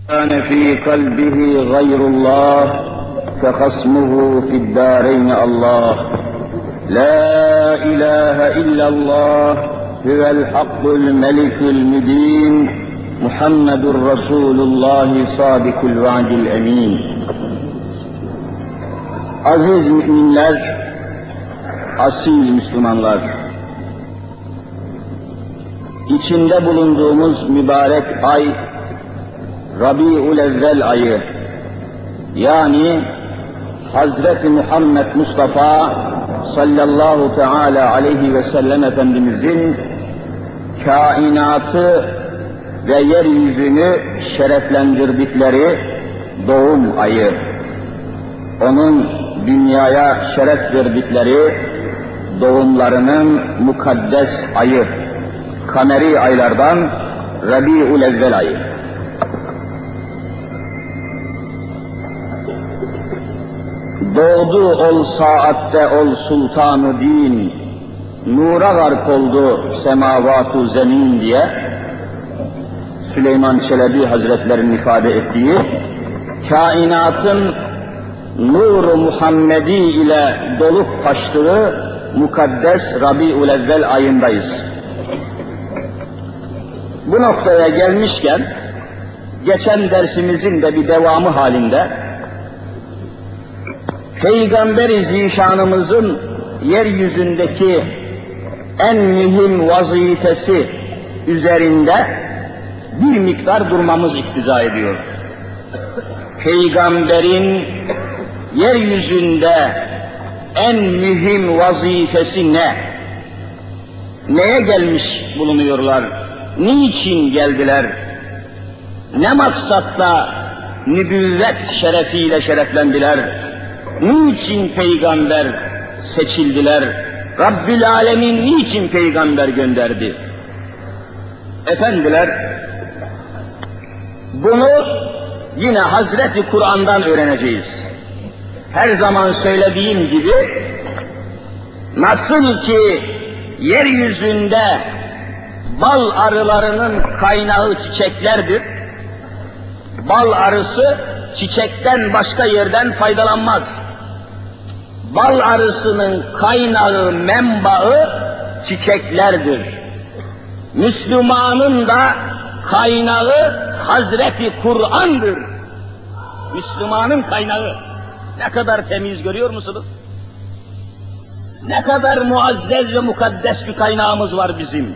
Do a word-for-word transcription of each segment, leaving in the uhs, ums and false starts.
كان في قلبه غير الله فخصمه في الدارين الله لا إله إلا الله هو الحق الملك المبين محمد رسول الله صادق الوعد الأمين. Aziz müminler, asil Müslümanlar, içinde bulunduğumuz mübarek ay Rabi'ül-Evvel ayı, yani Hazreti Muhammed Mustafa sallallahu teala aleyhi ve sellem Efendimizin kainatı ve yeryüzünü şereflendirdikleri doğum ayı, onun dünyaya şeref verdikleri doğumlarının mukaddes ayı, kameri aylardan Rabi'ül-Evvel ayı. Doğdu ol saatte ol sultanı din, nura gark oldu semavatu zemin diye Süleyman Çelebi Hazretlerinin ifade ettiği, kainatın nur-u Muhammedi ile dolup taştığı mukaddes Rabi'ül-Evvel ayındayız. Bu noktaya gelmişken, geçen dersimizin de bir devamı halinde, Peygamber-i Zişanımızın yeryüzündeki en mühim vazifesi üzerinde bir miktar durmamız iktiza ediyor. Peygamberin yeryüzünde en mühim vazifesi ne? Neye gelmiş bulunuyorlar? Niçin geldiler? Ne maksatla nübüvvet şerefiyle şereflendiler? Niçin peygamber seçildiler? Rabbül Alemin niçin peygamber gönderdi? Efendiler, bunu yine Hazreti Kur'an'dan öğreneceğiz. Her zaman söylediğim gibi, nasıl ki yeryüzünde bal arılarının kaynağı çiçeklerdir, bal arısı çiçekten başka yerden faydalanmaz. Bal arısının kaynağı, menbaı çiçeklerdir. Müslümanın da kaynağı Hazreti Kur'an'dır. Müslümanın kaynağı. Ne kadar temiz görüyor musunuz? Ne kadar muazzez ve mukaddes bir kaynağımız var bizim.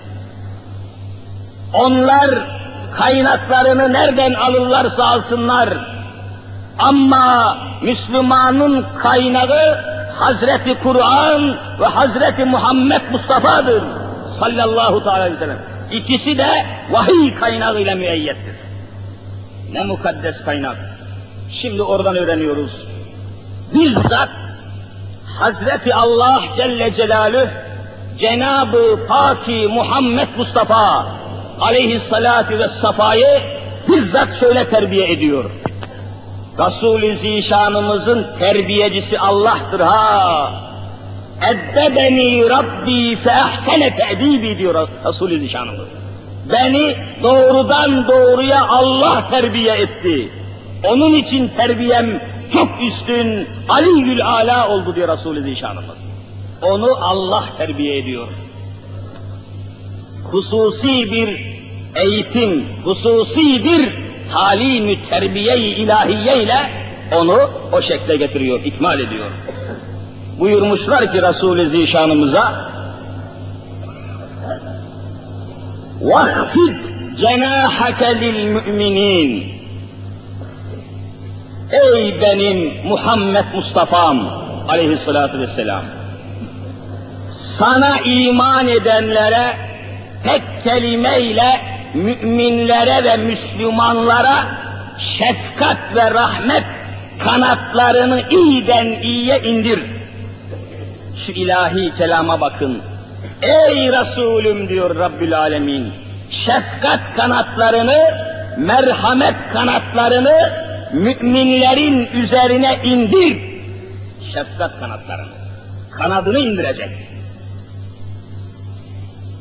Onlar kaynaklarını nereden alırlarsa alsınlar, ama Müslümanın kaynağı Hazreti Kur'an ve Hazreti Muhammed Mustafa'dır sallallahu aleyhi ve sellem. İkisi de vahiy kaynağıyla müeyyettir. Ne mukaddes kaynak. Şimdi oradan öğreniyoruz. Bizzat Hazreti Allah Celle Celaluhu Cenab-ı Paki Muhammed Mustafa aleyhissalâtu vessafayı bizzat şöyle terbiye ediyor. Resul-i Zişanımızın terbiyecisi Allah'tır ha. Eddebeni Rabbi fe ahsene te'dibi diyor Resul-i Zişanımız. Beni doğrudan doğruya Allah terbiye etti. Onun için terbiyem çok üstün, Aliyyül Ala oldu diyor Resul-i Zişanımız. Onu Allah terbiye ediyor. Hususi bir eğitim, hususi bir talim-i terbiye-i ilahiye ile onu o şekle getiriyor, ikmal ediyor. Buyurmuşlar ki Resul-i Zişanımıza, وَخْفِدْ جَنَاحَكَ لِلْمُؤْمِنِينَ Ey benim Muhammed Mustafa'm aleyhissalatu vesselam, sana iman edenlere tek kelimeyle müminlere ve Müslümanlara şefkat ve rahmet kanatlarını iyiden iyiye indir. Şu ilahi kelama bakın. Ey Resulüm diyor Rabbül Alemin, şefkat kanatlarını, merhamet kanatlarını müminlerin üzerine indir. Şefkat kanatlarını, kanadını indirecek.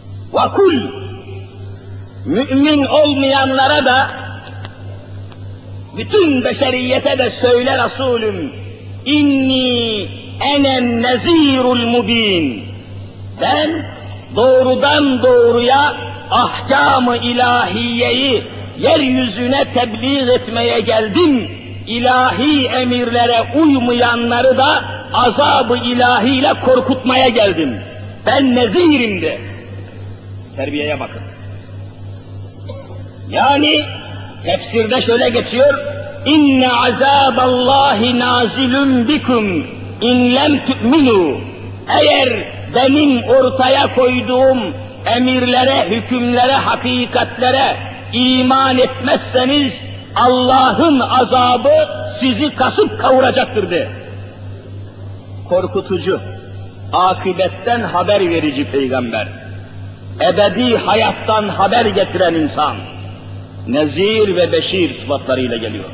Vakul, mümin olmayanlara da bütün beşeriyete de söyle Resulüm, inni enen nezirul mubin. Ben doğrudan doğruya ahkam-ı ilahiyeyi yeryüzüne tebliğ etmeye geldim. İlahi emirlere uymayanları da azab-ı ilahiyle korkutmaya geldim. Ben nezirim de. Terbiyeye bakın. Yani tefsirde şöyle geçiyor, İnne azaballahi nazilun bikum in lem tu'minu. Eğer benim ortaya koyduğum emirlere, hükümlere, hakikatlere iman etmezseniz Allah'ın azabı sizi kasıp kavuracaktır de. Korkutucu, akıbetten haber verici peygamber, ebedi hayattan haber getiren insan, nezir ve beşir sıfatlarıyla geliyor.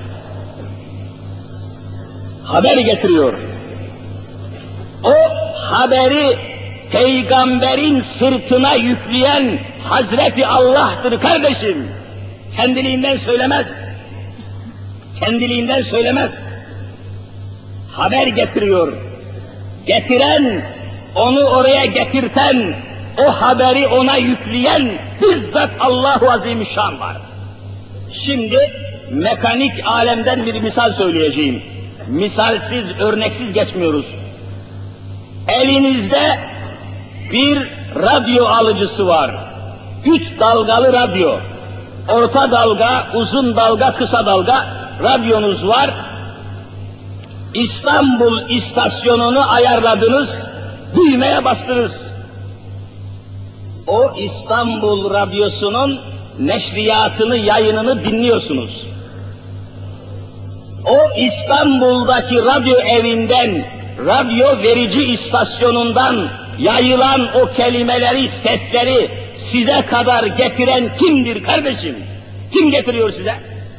Haber getiriyor. O haberi peygamberin sırtına yükleyen Hazreti Allah'tır kardeşim. Kendiliğinden söylemez. Kendiliğinden söylemez. Haber getiriyor. Getiren, onu oraya getirten, o haberi ona yükleyen bizzat Allah-u Azimüşşan var. Şimdi mekanik alemden bir misal söyleyeceğim. Misalsiz, örneksiz geçmiyoruz. Elinizde bir radyo alıcısı var. Üç dalgalı radyo. Orta dalga, uzun dalga, kısa dalga radyonuz var. İstanbul istasyonunu ayarladınız, düğmeye bastınız. O İstanbul radyosunun neşriyatını, yayınını dinliyorsunuz. O İstanbul'daki radyo evinden, radyo verici istasyonundan yayılan o kelimeleri, sesleri size kadar getiren kimdir kardeşim? Kim getiriyor size?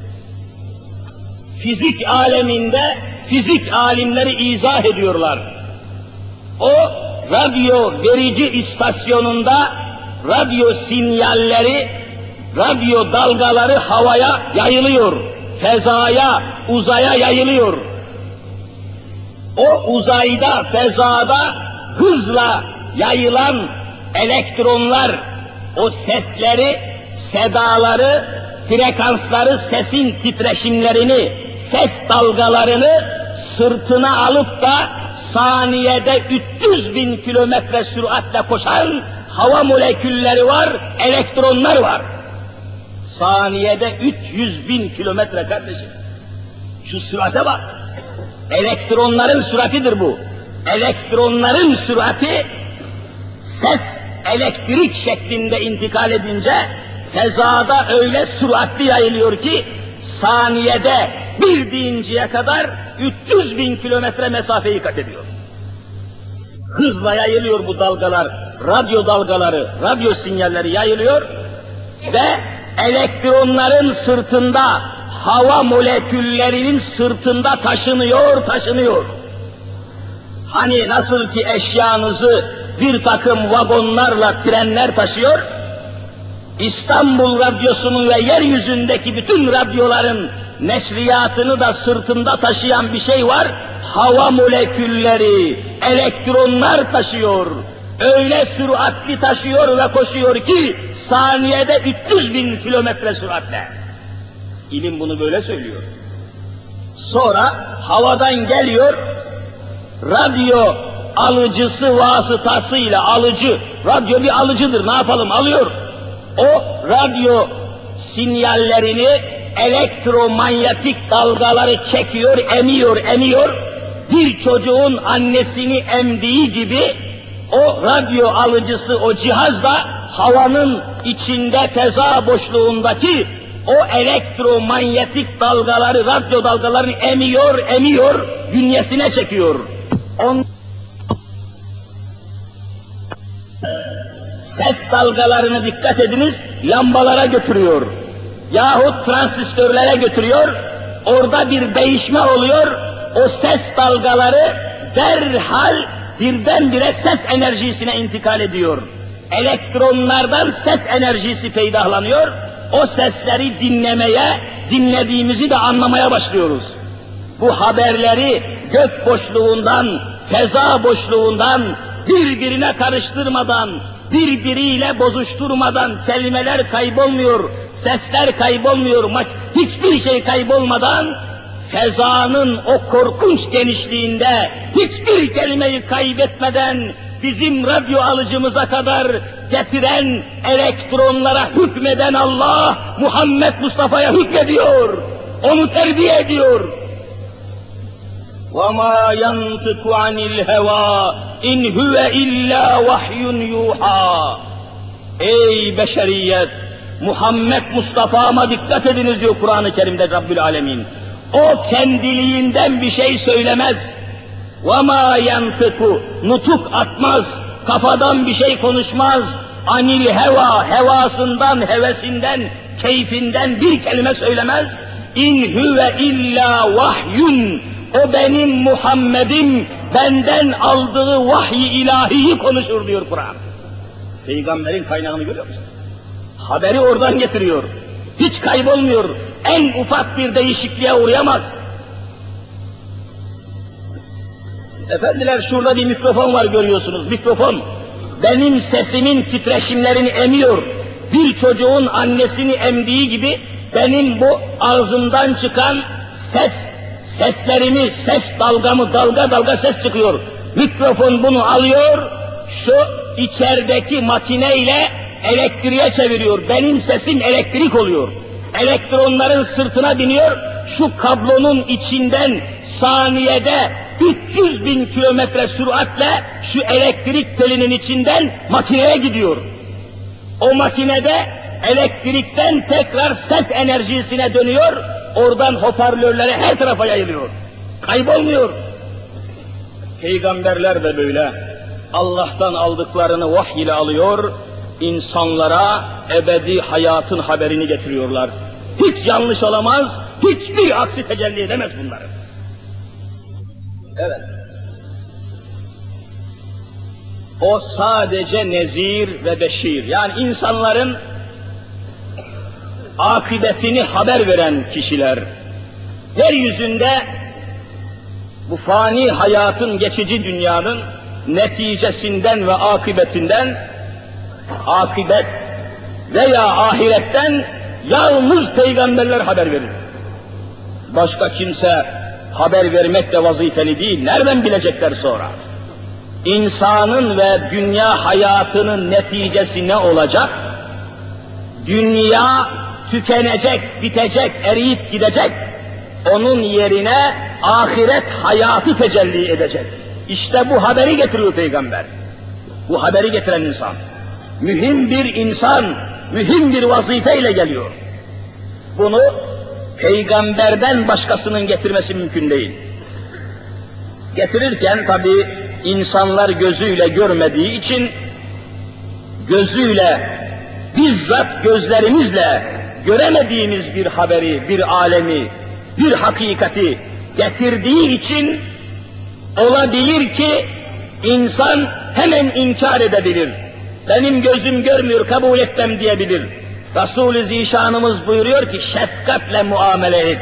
Fizik aleminde fizik alimleri izah ediyorlar. O radyo verici istasyonunda radyo sinyalleri, radyo dalgaları havaya yayılıyor, fezaya, uzaya yayılıyor. O uzayda, fezada hızla yayılan elektronlar, o sesleri, sedaları, frekansları, sesin titreşimlerini, ses dalgalarını sırtına alıp da saniyede üç yüz bin kilometre süratle koşan hava molekülleri var, elektronlar var. Saniyede üç yüz bin kilometre kardeşim. Şu sürate bak. Elektronların süratidir bu. Elektronların sürati, ses elektrik şeklinde intikal edince fezada öyle süratli yayılıyor ki saniyede bir deyinceye kadar üç yüz bin kilometre mesafeyi kat ediyor. Hızla yayılıyor bu dalgalar, radyo dalgaları, radyo sinyalleri yayılıyor ve elektronların sırtında, hava moleküllerinin sırtında taşınıyor, taşınıyor. Hani nasıl ki eşyanızı bir takım vagonlarla trenler taşıyor, İstanbul Radyosu'nun ve yeryüzündeki bütün radyoların neşriyatını da sırtında taşıyan bir şey var, hava molekülleri, elektronlar taşıyor. Öyle süratli taşıyor ve koşuyor ki saniyede üç yüz bin kilometre süratle. İlim bunu böyle söylüyor. Sonra havadan geliyor, radyo alıcısı vasıtasıyla, alıcı, radyo bir alıcıdır, ne yapalım, alıyor. O radyo sinyallerini, elektromanyetik dalgaları çekiyor, emiyor, emiyor. Bir çocuğun annesini emdiği gibi o radyo alıcısı, o cihaz da havanın içinde feza boşluğundaki o elektromanyetik dalgaları, radyo dalgalarını emiyor, emiyor, bünyesine çekiyor. On... Ses dalgalarını dikkat ediniz, lambalara götürüyor. Yahut transistörlere götürüyor, orada bir değişme oluyor, o ses dalgaları derhal birdenbire ses enerjisine intikal ediyor. Elektronlardan ses enerjisi peydahlanıyor, o sesleri dinlemeye, dinlediğimizi de anlamaya başlıyoruz. Bu haberleri gök boşluğundan, feza boşluğundan, birbirine karıştırmadan, birbiriyle bozuşturmadan kelimeler kaybolmuyor, sesler kaybolmuyor, hiçbir şey kaybolmadan fezanın o korkunç genişliğinde hiçbir kelimeyi kaybetmeden bizim radyo alıcımıza kadar getiren elektronlara hükmeden Allah Muhammed Mustafa'ya hükmediyor, onu terbiye ediyor. وَمَا يَنْطِقُ عَنِ الْهَوَى اِنْ هُوَ اِلَّا وَحْيٌ يُوحَى. Ey beşeriyet! Muhammed Mustafa'ma dikkat ediniz diyor Kur'an-ı Kerim'de Rabbül Alemin. O kendiliğinden bir şey söylemez. وَمَا يَنْطِقُ nutuk atmaz, kafadan bir şey konuşmaz. Anil heva, hevasından, hevesinden, keyfinden bir kelime söylemez. İn huve illa vahyun. O benim Muhammed'im, benden aldığı vahiy ilahiyi konuşur diyor Kur'an. Peygamberin kaynağını görüyor musun? Haberi oradan getiriyor. Hiç kaybolmuyor. En ufak bir değişikliğe uğrayamaz. Efendiler şurada bir mikrofon var görüyorsunuz. Mikrofon benim sesimin titreşimlerini emiyor. Bir çocuğun annesini emdiği gibi benim bu ağzımdan çıkan ses seslerimi, ses dalgamı dalga dalga ses çıkıyor. Mikrofon bunu alıyor, şu içerideki makineyle elektriğe çeviriyor. Benim sesim elektrik oluyor. Elektronların sırtına biniyor, şu kablonun içinden saniyede üç yüz bin kilometre süratle şu elektrik telinin içinden makineye gidiyor. O makinede elektrikten tekrar ses enerjisine dönüyor, oradan hoparlörlere her tarafa yayılıyor. Kaybolmuyor. Peygamberler de böyle. Allah'tan aldıklarını vahiy ile alıyor, insanlara ebedi hayatın haberini getiriyorlar. Hiç yanlış olamaz, hiçbir aksi tecelli edemez bunları. Evet. O sadece nezir ve beşir, yani insanların akıbetini haber veren kişiler. Yeryüzünde bu fani hayatın, geçici dünyanın neticesinden ve akıbetinden, akıbet veya ahiretten yalnız peygamberler haber verir. Başka kimse haber vermek de vazifeli değil, nereden bilecekler sonra? İnsanın ve dünya hayatının neticesi ne olacak? Dünya tükenecek, bitecek, eriyip gidecek. Onun yerine ahiret hayatı tecelli edecek. İşte bu haberi getiriyor Peygamber. Bu haberi getiren insan. Mühim bir insan, mühim bir vazifeyle geliyor. Bunu Peygamberden başkasının getirmesi mümkün değil. Getirirken tabi insanlar gözüyle görmediği için, gözüyle, bizzat gözlerimizle göremediğimiz bir haberi, bir alemi, bir hakikati getirdiği için olabilir ki insan hemen inkar edebilir. Benim gözüm görmüyor, kabul etmem diyebilir. Resul-i Zişanımız buyuruyor ki şefkatle muamele et.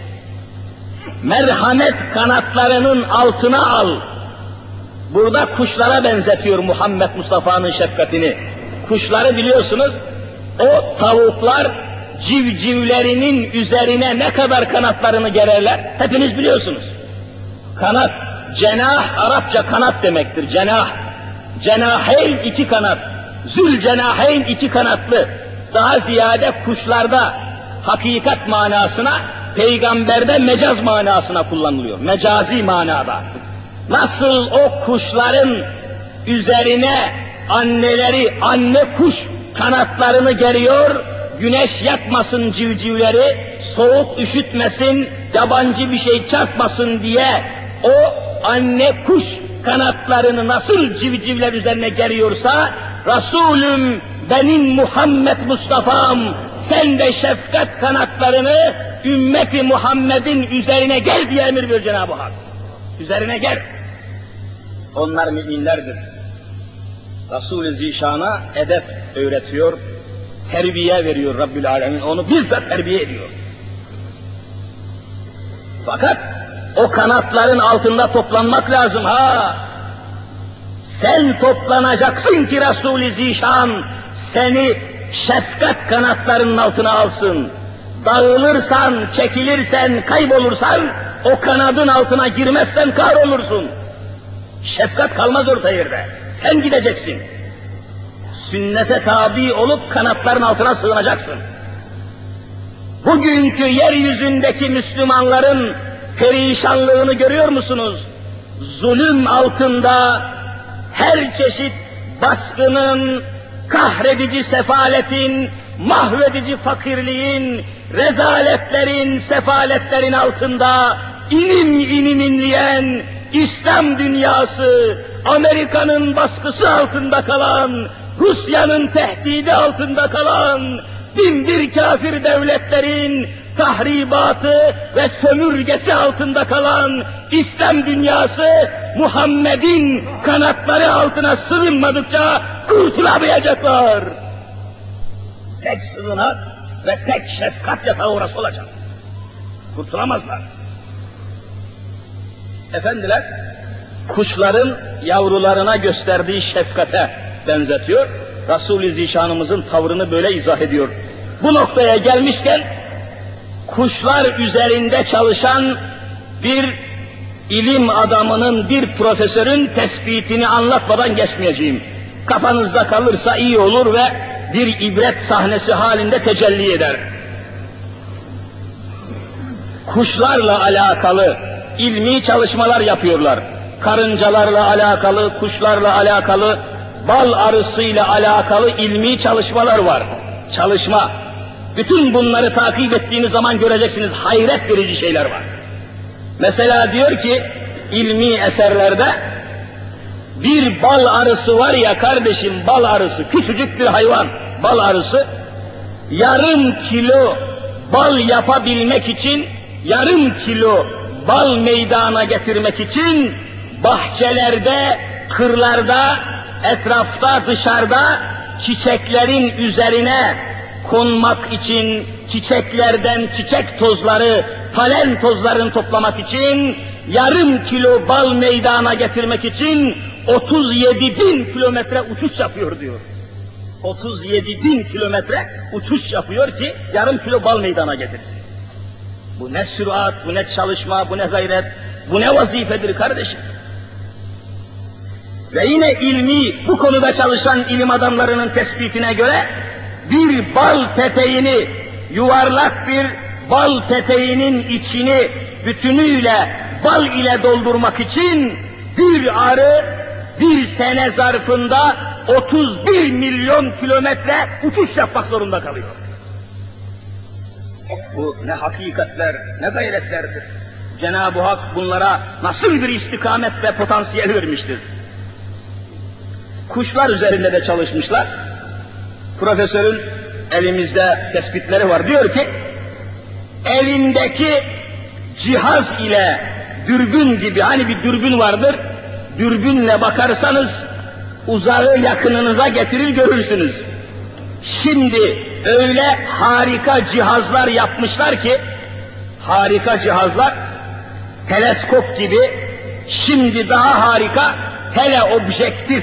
Merhamet kanatlarının altına al. Burada kuşlara benzetiyor Muhammed Mustafa'nın şefkatini. Kuşları biliyorsunuz, o tavuklar civcivlerinin üzerine ne kadar kanatlarını gererler, hepiniz biliyorsunuz. Kanat, cenah, Arapça kanat demektir, cenah. Cenaheyn iki kanat, zül cenaheyn iki kanatlı. Daha ziyade kuşlarda hakikat manasına, peygamberde mecaz manasına kullanılıyor, mecazi manada. Nasıl o kuşların üzerine anneleri, anne kuş kanatlarını geriyor, güneş yakmasın civcivleri, soğuk üşütmesin, yabancı bir şey çarpmasın diye o anne kuş kanatlarını nasıl civcivler üzerine geriyorsa, Resulüm benim Muhammed Mustafa'm, sen de şefkat kanatlarını ümmeti Muhammed'in üzerine gel diye emir veriyor Cenab-ı Hak. Üzerine gel. Onlar müminlerdir. Resul-i Zişan'a edep öğretiyor, terbiye veriyor Rabbül Alemin, onu bizzat terbiye ediyor. Fakat o kanatların altında toplanmak lazım ha. Sen toplanacaksın ki Resul-i Zişan seni şefkat kanatlarının altına alsın. Dağılırsan, çekilirsen, kaybolursan, o kanadın altına girmezsen kahrolursun. Şefkat kalmaz orta yerde. Sen gideceksin. Sünnete tabi olup kanatların altına sığınacaksın. Bugünkü yeryüzündeki Müslümanların perişanlığını görüyor musunuz? Zulüm altında her çeşit baskının, kahredici sefaletin, mahvedici fakirliğin, rezaletlerin, sefaletlerin altında inim inim inleyen İslam dünyası, Amerika'nın baskısı altında kalan, Rusya'nın tehdidi altında kalan, bin bir kafir devletlerin tahribatı ve sömürgesi altında kalan İslam dünyası, Muhammed'in kanatları altına sığınmadıkça kurtulamayacaklar. Tek sığınak ve tek şefkat yatağı orası olacak. Kurtulamazlar. Efendiler, kuşların yavrularına gösterdiği şefkate benzetiyor. Resul-i Zişanımızın tavrını böyle izah ediyor. Bu noktaya gelmişken, kuşlar üzerinde çalışan bir ilim adamının, bir profesörün tespitini anlatmadan geçmeyeceğim. Kafanızda kalırsa iyi olur ve bir ibret sahnesi halinde tecelli eder. Kuşlarla alakalı ilmi çalışmalar yapıyorlar. Karıncalarla alakalı, kuşlarla alakalı, bal arısıyla alakalı ilmi çalışmalar var. Çalışma. Bütün bunları takip ettiğiniz zaman göreceksiniz, hayret verici şeyler var. Mesela diyor ki, ilmi eserlerde, bir bal arısı var ya kardeşim, bal arısı, küçücük bir hayvan, bal arısı, yarım kilo bal yapabilmek için, yarım kilo bal meydana getirmek için, bahçelerde, kırlarda, etrafta, dışarıda, çiçeklerin üzerine konmak için, çiçeklerden çiçek tozları, polen tozlarını toplamak için, yarım kilo bal meydana getirmek için otuz yedi bin kilometre uçuş yapıyor diyor. otuz yedi bin kilometre uçuş yapıyor ki yarım kilo bal meydana getirsin. Bu ne sürat, bu ne çalışma, bu ne gayret, bu ne vazifedir kardeşim. Ve yine ilmi, bu konuda çalışan ilim adamlarının tespitine göre, bir bal peteğini, yuvarlak bir bal peteğinin içini bütünüyle bal ile doldurmak için bir arı bir sene zarfında otuz bir milyon kilometre uçuş yapmak zorunda kalıyor. Bu ne hakikatler, ne gayretlerdir. Cenab-ı Hak bunlara nasıl bir istikamet ve potansiyel vermiştir. Kuşlar üzerinde de çalışmışlar. Profesörün elimizde tespitleri var. Diyor ki, elindeki cihaz ile dürbün gibi, hani bir dürbün vardır, dürbünle bakarsanız uzağı yakınınıza getirir görürsünüz. Şimdi öyle harika cihazlar yapmışlar ki, harika cihazlar, teleskop gibi, şimdi daha harika teleobjektif,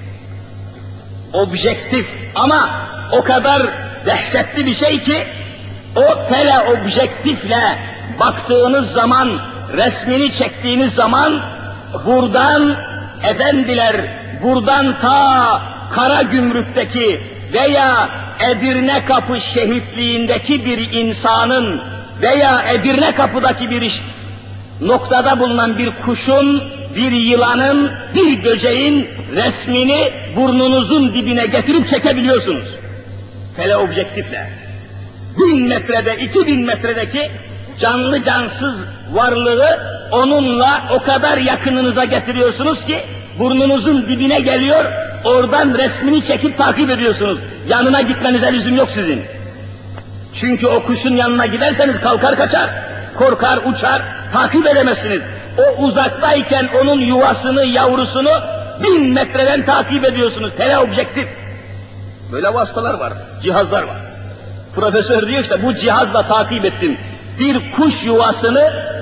objektif ama o kadar dehşetli bir şey ki, o teleobjektifle baktığınız zaman, resmini çektiğiniz zaman, buradan efendiler, buradan ta Karagümrük'teki veya Edirnekapı şehitliğindeki bir insanın veya Edirnekapı'daki bir noktada bulunan bir kuşun, bir yılanın, bir böceğin resmini burnunuzun dibine getirip çekebiliyorsunuz. Teleobjektifle. Bin metrede, iki bin metredeki canlı cansız varlığı onunla o kadar yakınınıza getiriyorsunuz ki burnunuzun dibine geliyor, oradan resmini çekip takip ediyorsunuz. Yanına gitmenize lüzum yok sizin. Çünkü o kuşun yanına giderseniz kalkar kaçar, korkar uçar, takip edemezsiniz. O uzaktayken onun yuvasını, yavrusunu bin metreden takip ediyorsunuz. Teleobjektif. Böyle vasıtalar var, cihazlar var. Profesör diyor işte bu cihazla takip ettim. Bir kuş yuvasını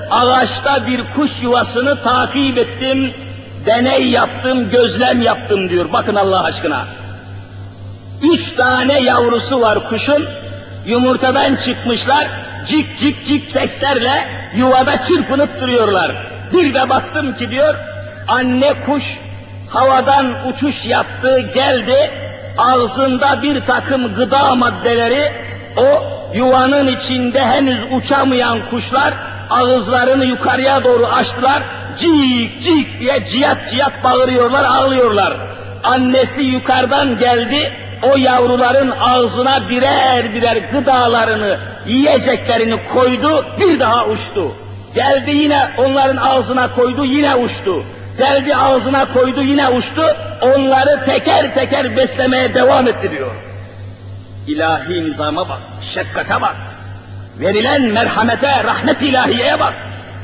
ağaçta bir kuş yuvasını takip ettim, deney yaptım, gözlem yaptım diyor. Bakın Allah aşkına. Üç tane yavrusu var kuşun, yumurtadan çıkmışlar, cik cik cik seslerle yuvada çırpınıp duruyorlar. Bir de baktım ki diyor, anne kuş havadan uçuş yaptı, geldi, ağzında bir takım gıda maddeleri, o yuvanın içinde henüz uçamayan kuşlar ağızlarını yukarıya doğru açtılar, cik cik diye ciyak ciyak bağırıyorlar, ağlıyorlar. Annesi yukarıdan geldi, o yavruların ağzına birer birer gıdalarını, yiyeceklerini koydu, bir daha uçtu. Geldi yine onların ağzına koydu, yine uçtu. Geldi ağzına koydu, yine uçtu. Onları teker teker beslemeye devam ettiriyor. İlahi nizama bak, şefkate bak. Verilen merhamete, rahmet ilahiyeye bak.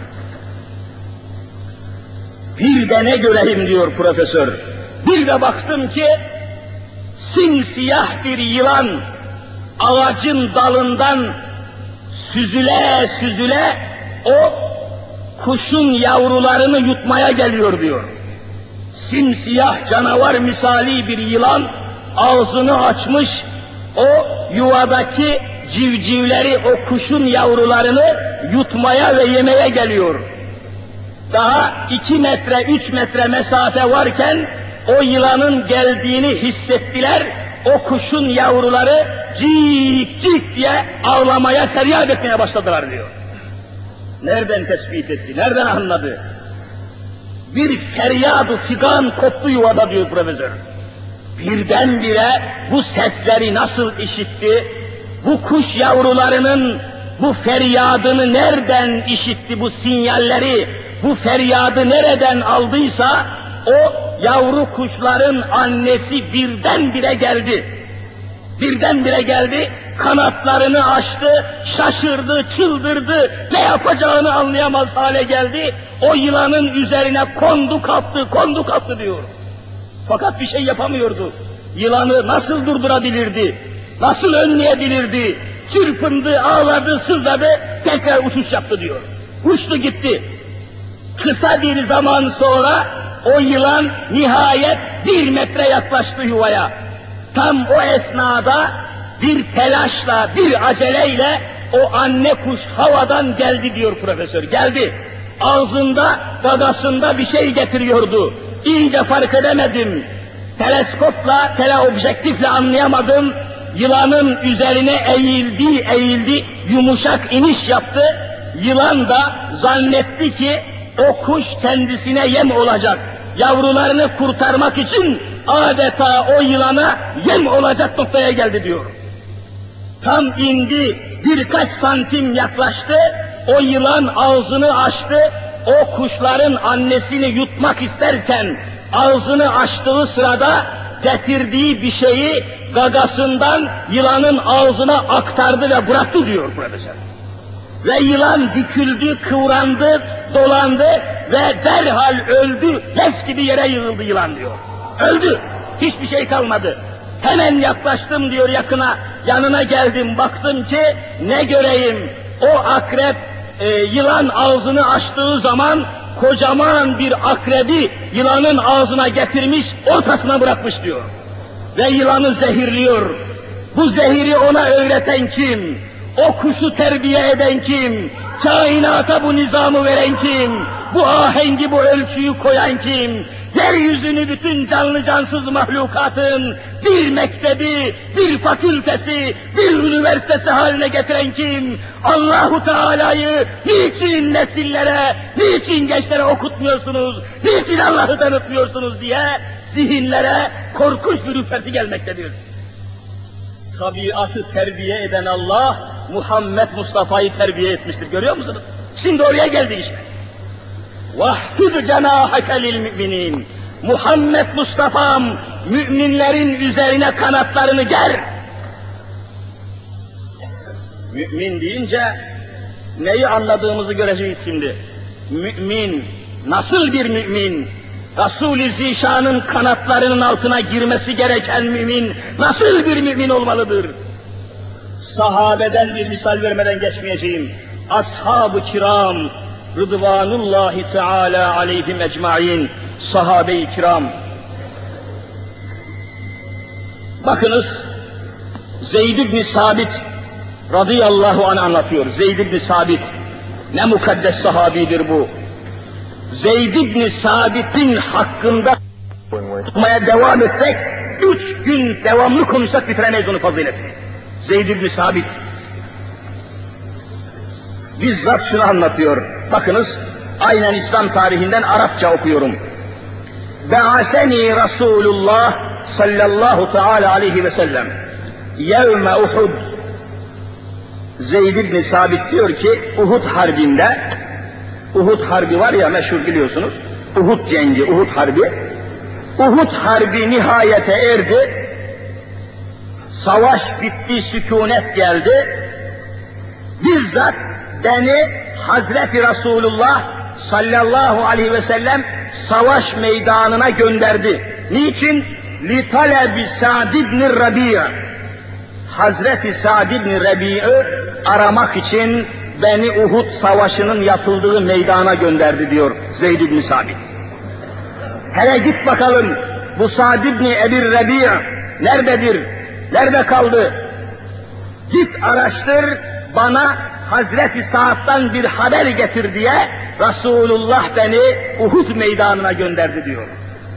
Bir de ne göreyim diyor profesör. Bir de baktım ki simsiyah bir yılan ağacın dalından süzüle süzüle o kuşun yavrularını yutmaya geliyor diyor. Simsiyah canavar misali bir yılan ağzını açmış, o yuvadaki civcivleri, o kuşun yavrularını yutmaya ve yemeye geliyor. Daha iki metre, üç metre mesafe varken o yılanın geldiğini hissettiler, o kuşun yavruları cik cik diye ağlamaya, feryat etmeye başladılar diyor. Nereden tespit etti, nereden anladı? Bir feryat-ı figan koptu yuvada diyor profesör. Birdenbire bu sesleri nasıl işitti, bu kuş yavrularının bu feryadını nereden işitti, bu sinyalleri, bu feryadı nereden aldıysa, o yavru kuşların annesi birdenbire geldi. Birdenbire geldi, kanatlarını açtı, şaşırdı, çıldırdı, ne yapacağını anlayamaz hale geldi. O yılanın üzerine kondu kalktı, kondu kalktı diyor. Fakat bir şey yapamıyordu. Yılanı nasıl durdurabilirdi? Nasıl önleyebilirdi? Çırpındı, ağladı, sızladı, tekrar uçuş yaptı diyor. Uçtu gitti. Kısa bir zaman sonra o yılan nihayet bir metre yaklaştı yuvaya. Tam o esnada bir telaşla, bir aceleyle o anne kuş havadan geldi diyor profesör. Geldi. Ağzında, gagasında bir şey getiriyordu. İyice fark edemedim. Teleskopla, teleobjektifle anlayamadım. Yılanın üzerine eğildi, eğildi, yumuşak iniş yaptı. Yılan da zannetti ki o kuş kendisine yem olacak. Yavrularını kurtarmak için adeta o yılana yem olacak noktaya geldi diyor. Tam indi, birkaç santim yaklaştı, o yılan ağzını açtı, o kuşların annesini yutmak isterken ağzını açtığı sırada getirdiği bir şeyi gagasından yılanın ağzına aktardı ve bıraktı diyor profesör. Ve yılan büküldü, kıvrandı, dolandı ve derhal öldü, leş gibi yere yığıldı yılan diyor. Öldü, hiçbir şey kalmadı. Hemen yaklaştım diyor yakına, yanına geldim, baktım ki ne göreyim, o akrep e, yılan ağzını açtığı zaman kocaman bir akrebi yılanın ağzına getirmiş, ortasına bırakmış diyor. Ve yılanı zehirliyor. Bu zehiri ona öğreten kim? O kuşu terbiye eden kim? Kainata bu nizamı veren kim? Bu ahengi, bu ölçüyü koyan kim? Yeryüzünü bütün canlı cansız mahlukatın bir mektebi, bir fakültesi, bir üniversitesi haline getiren kim? Allahu Teala'yı niçin nesillere, niçin gençlere okutmuyorsunuz, niçin Allah'ı tanıtmıyorsunuz diye zihinlere korkunç bir ürperti gelmektedir. Tabiatı terbiye eden Allah, Muhammed Mustafa'yı terbiye etmiştir, görüyor musunuz? Şimdi oraya geldik işte. وَحْفِظْ جَنَاحَكَ لِلْمُؤْمِنِينَ Muhammed Mustafa'm, müminlerin üzerine kanatlarını ger. Mümin deyince neyi anladığımızı göreceğiz şimdi. Mümin, nasıl bir mümin? Resul-i Zişan'ın kanatlarının altına girmesi gereken mümin, nasıl bir mümin olmalıdır? Sahabeden bir misal vermeden geçmeyeceğim. Ashab-ı kiram, Rıdvanullahi Teala aleyhim ecmaîn, sahabe-i kiram. Bakınız, Zeyd ibn Sabit radıyallahu anh anlatıyor. Zeyd ibn Sabit, ne mukaddes sahabidir bu. Zeyd ibn Sabit'in hakkında konuşmaya devam etsek, üç gün devamlı konuşsak bitiremeyiz onu faziletini. Zeyd ibn Sabit bizzat şunu anlatıyor. Bakınız, aynen İslam tarihinden Arapça okuyorum. Be'aseni Resulullah sallallahu teala aleyhi ve sellem yevme Uhud. Zeyd ibn Sabit diyor ki, Uhud harbinde, Uhud harbi var ya meşhur biliyorsunuz, Uhud cengi, Uhud harbi. Uhud harbi nihayete erdi, savaş bitti, sükunet geldi. Bizzat beni Hazreti Resulullah sallallahu aleyhi ve sellem savaş meydanına gönderdi. Niçin? لِطَلَبِ سَعْدِ بْنِ الرَّبِيعِ. Hazreti Sa'd ibn Rabi''i aramak için beni Uhud savaşının yapıldığı meydana gönderdi diyor Zeyd ibn Sabit. Hele git bakalım bu Sa'd ibn Ebi Rabi' nerededir? Nerede kaldı? Git araştır, bana Hazreti Sa'd'dan bir haber getir diye Resulullah beni Uhud meydanına gönderdi diyor.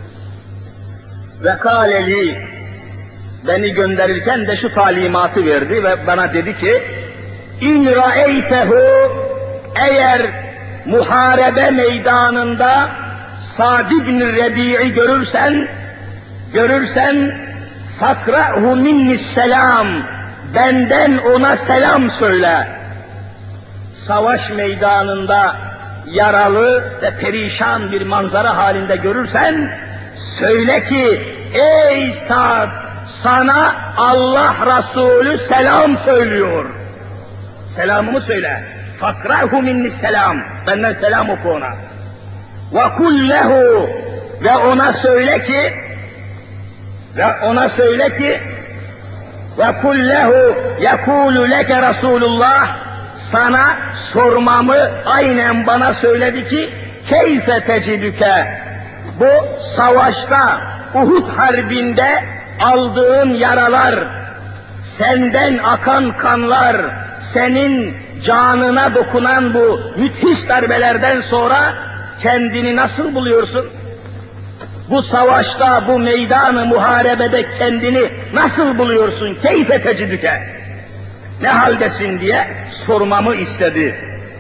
Ve kâleli, beni gönderirken de şu talimatı verdi ve bana dedi ki, İn ra'eytehu, eğer muharebe meydanında Sa'd ibn Rabi'i görürsen, görürsen, fakra'hu minnisselam, benden ona selam söyle. Savaş meydanında yaralı ve perişan bir manzara halinde görürsen, söyle ki, ey Sa'd, sana Allah Resulü selam söylüyor. Selamımı söyle. Fakra'hu minnisselam, benden selam oku ona. Ve kullehu, ve ona söyle ki, ve ona söyle ki, ve kullehu yekulu leke Resulullah, sana sormamı aynen bana söyledi ki, keyfe tecidüke, bu savaşta, Uhud harbinde aldığın yaralar, senden akan kanlar, senin canına dokunan bu müthiş darbelerden sonra kendini nasıl buluyorsun? Bu savaşta, bu meydan-ı muharebede kendini nasıl buluyorsun? Keyfe tecidüke, ne haldesin diye sormamı istedi.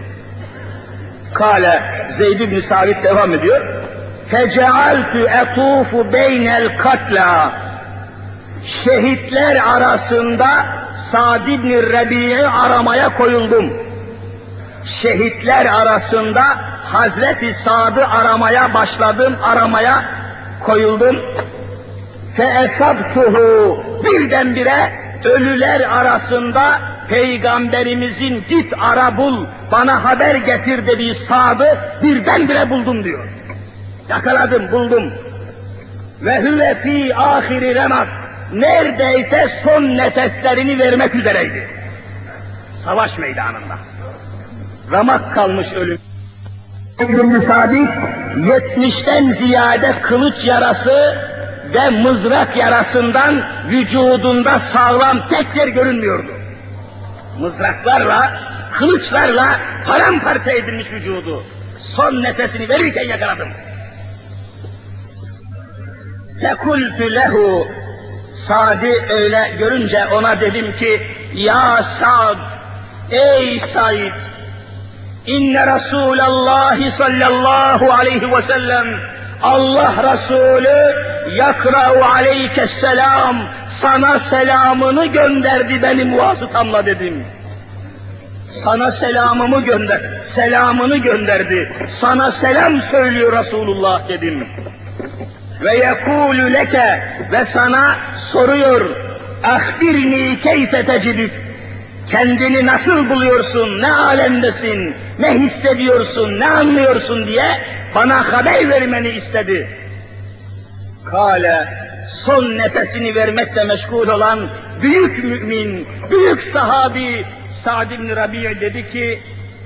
Kale, Zeyd ibn Sabit devam ediyor. Fecealtü etufu beynel katla, şehitler arasında Sa'd ibn Rabi'i aramaya koyuldum. Şehitler arasında Hazreti Sa'd'ı aramaya başladım, aramaya koyuldum. Feesabtuhu, birdenbire ölüler arasında Peygamberimizin git ara bul, bana haber getir dediği Sa'd'ı birdenbire buldum diyor. Yakaladım, buldum. Ve huve fî âhiri remak, neredeyse son nefeslerini vermek üzereydi. Savaş meydanında. Ramak kalmış ölüm. İbn-i Sabit, yetmişten ziyade kılıç yarası ve mızrak yarasından vücudunda sağlam tek yer görünmüyordu. Mızraklarla, kılıçlarla paramparça edilmiş vücudu. Son nefesini verirken yakaladım. Fekultü lehu, Sa'd'i öyle görünce ona dedim ki, ya Sa'd, ey Sa'd, İnne Resulallah sallallahu aleyhi ve sellem, Allah Resulü yakra'u aleykesselam, sana selamını gönderdi benim vasıtamla dedim. Sana selamımı gönder, selamını gönderdi. Sana selam söylüyor Resulullah dedim. Ve yekûlü leke, ve sana soruyor, ahbirni keyfe tecidük, kendini nasıl buluyorsun, ne alemdesin, ne hissediyorsun, ne anlıyorsun diye bana haber vermeni istedi. Kale, son nefesini vermekle meşgul olan büyük mümin, büyük sahabi Sa'd ibn Rabi' dedi ki,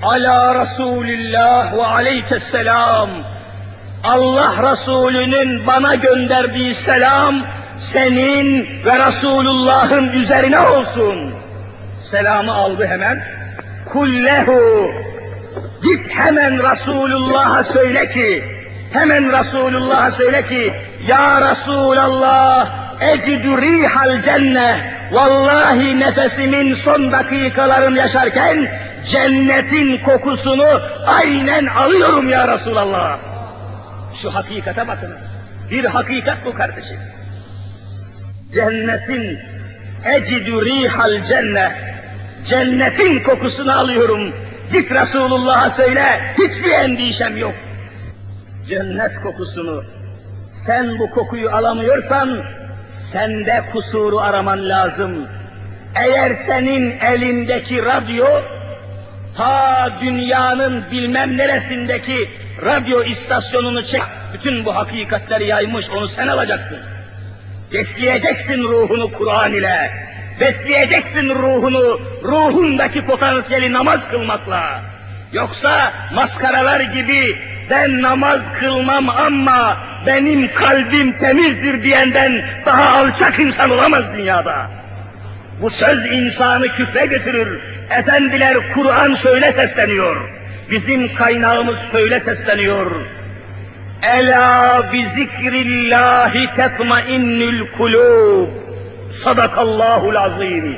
ala Resulillah ve aleykesselam. Allah Resulü'nün bana gönderdiği selam senin ve Resulullah'ın üzerine olsun. Selamı aldı hemen. Kullehu, git hemen Resulullah'a söyle ki, hemen Resulullah'a söyle ki, ya Resulallah, ecidü rihal cennet, vallahi nefesimin son dakikalarını yaşarken cennetin kokusunu aynen alıyorum ya Resulallah. Şu hakikate bakınız. Bir hakikat bu kardeşim. Cennetin ecidü rihal cennet, cennetin kokusunu alıyorum. Git Resulullah'a söyle, hiçbir endişem yok. Cennet kokusunu, sen bu kokuyu alamıyorsan, sende kusuru araman lazım. Eğer senin elindeki radyo, ta dünyanın bilmem neresindeki radyo istasyonunu çek, bütün bu hakikatleri yaymış, onu sen alacaksın. Besleyeceksin ruhunu Kur'an ile, besleyeceksin ruhunu, ruhundaki potansiyeli namaz kılmakla. Yoksa maskaralar gibi ben namaz kılmam ama benim kalbim temizdir diyenden daha alçak insan olamaz dünyada. Bu söz insanı küfre götürür. Efendiler Kur'an şöyle sesleniyor. Bizim kaynağımız şöyle sesleniyor. Ela bi zikrillahi tetmainnül kulub. Sadakallahul azim.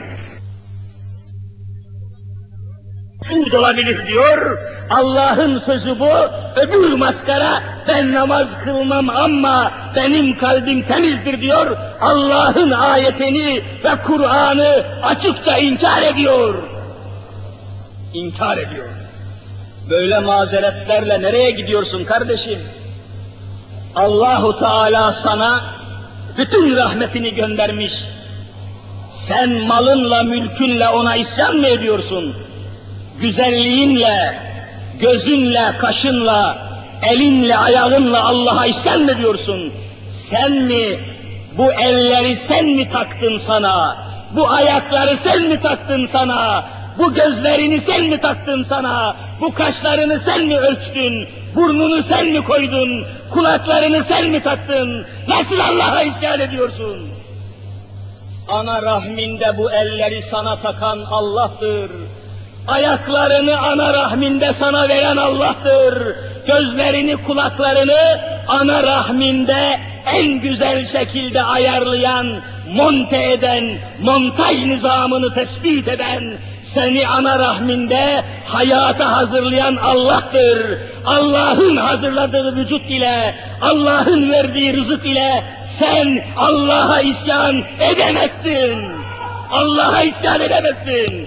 Suud olabilir diyor. Allah'ın sözü bu, öbür maskara ben namaz kılmam ama benim kalbim temizdir diyor. Allah'ın ayetini ve Kur'an'ı açıkça inkar ediyor. İnkar ediyor. Böyle mazeretlerle nereye gidiyorsun kardeşim? Allahu Teala sana bütün rahmetini göndermiş. Sen malınla, mülkünle ona isyan mı ediyorsun? Güzelliğinle, gözünle, kaşınla, elinle, ayağınla Allah'a isyan mı ediyorsun? Sen mi, bu elleri sen mi taktın sana? Bu ayakları sen mi taktın sana? Bu gözlerini sen mi taktın sana? Bu kaşlarını sen mi ölçtün? Burnunu sen mi koydun? Kulaklarını sen mi taktın? Nasıl Allah'a isyan ediyorsun? Ana rahminde bu elleri sana takan Allah'tır. Ayaklarını ana rahminde sana veren Allah'tır. Gözlerini, kulaklarını ana rahminde en güzel şekilde ayarlayan, monte eden, montaj nizamını tespit eden, seni ana rahminde hayata hazırlayan Allah'tır. Allah'ın hazırladığı vücut ile, Allah'ın verdiği rızık ile sen Allah'a isyan edemezsin. Allah'a isyan edemezsin.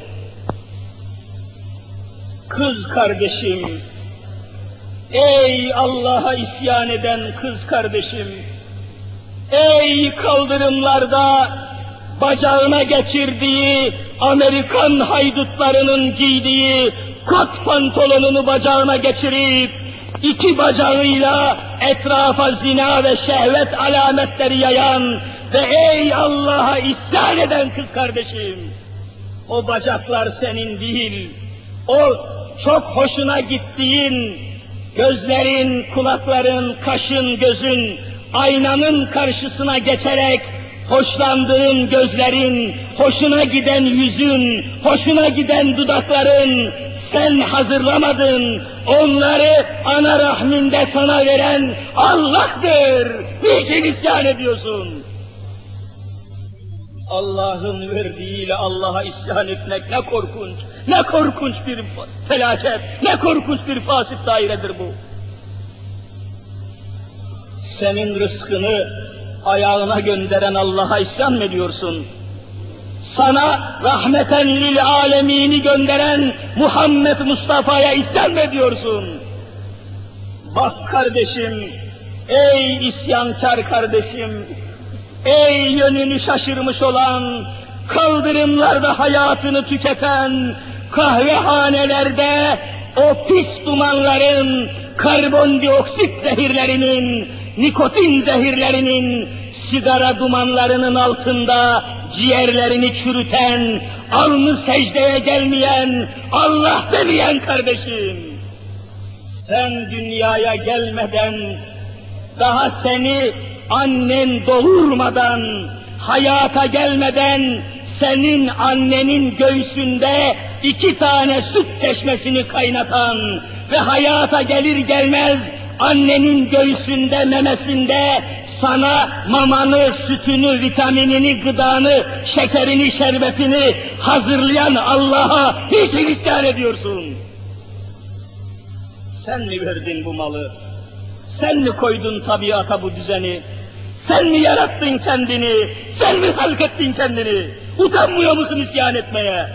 Kız kardeşim, ey Allah'a isyan eden kız kardeşim, ey kaldırımlarda bacağına geçirdiği Amerikan haydutlarının giydiği kot pantolonunu bacağına geçirip iki bacağıyla etrafa zina ve şehvet alametleri yayan ve ey Allah'a isyan eden kız kardeşim, o bacaklar senin değil, o çok hoşuna gittiğin gözlerin, kulakların, kaşın, gözün aynanın karşısına geçerek hoşlandığın gözlerin, hoşuna giden yüzün, hoşuna giden dudakların sen hazırlamadın. Onları ana rahminde sana veren Allah'tır. Niçin isyan ediyorsun? Allah'ın verdiğiyle Allah'a isyan etmek ne korkunç, ne korkunç bir felaket, ne korkunç bir fasit dairedir bu. Senin rızkını ayağına gönderen Allah'a isyan mı ediyorsun? Sana rahmeten lil alemini gönderen Muhammed Mustafa'ya isyan mı ediyorsun? Bak kardeşim, ey isyankar kardeşim, ey yönünü şaşırmış olan, kaldırımlarda hayatını tüketen, kahvehanelerde o pis dumanların, karbondioksit zehirlerinin, nikotin zehirlerinin, sigara dumanlarının altında ciğerlerini çürüten, alnı secdeye gelmeyen, Allah demeyen kardeşim. Sen dünyaya gelmeden, daha seni annen doğurmadan, hayata gelmeden, senin annenin göğsünde iki tane süt çeşmesini kaynatan ve hayata gelir gelmez annenin göğsünde, memesinde sana mamanı, sütünü, vitaminini, gıdanı, şekerini, şerbetini hazırlayan Allah'a niçin isyan ediyorsun? Sen mi verdin bu malı? Sen mi koydun tabiata bu düzeni? Sen mi yarattın kendini? Sen mi halk ettin kendini? Utanmıyor musun isyan etmeye?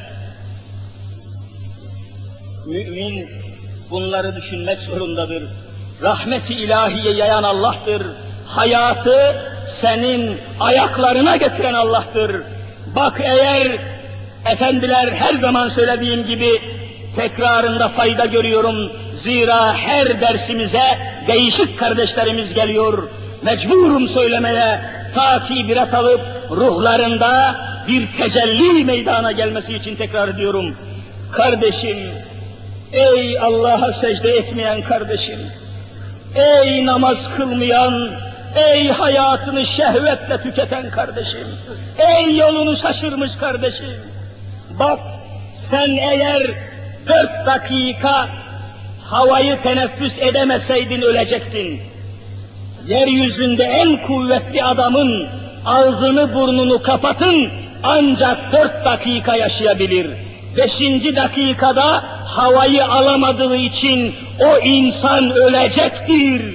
Mümin bunları düşünmek zorundadır. Rahmet-i ilahiye yayan Allah'tır. Hayatı senin ayaklarına getiren Allah'tır. Bak eğer efendiler her zaman söylediğim gibi tekrarında fayda görüyorum. Zira her dersimize değişik kardeşlerimiz geliyor. Mecburum söylemeye, ta ki ibret alıp ruhlarında bir tecelli meydana gelmesi için tekrar ediyorum. Kardeşim, ey Allah'a secde etmeyen kardeşim, ey namaz kılmayan, ey hayatını şehvetle tüketen kardeşim, ey yolunu şaşırmış kardeşim, bak sen eğer dört dakika havayı teneffüs edemeseydin ölecektin. Yeryüzünde en kuvvetli adamın ağzını burnunu kapatın ancak dört dakika yaşayabilir. Beşinci dakikada havayı alamadığı için o insan ölecektir.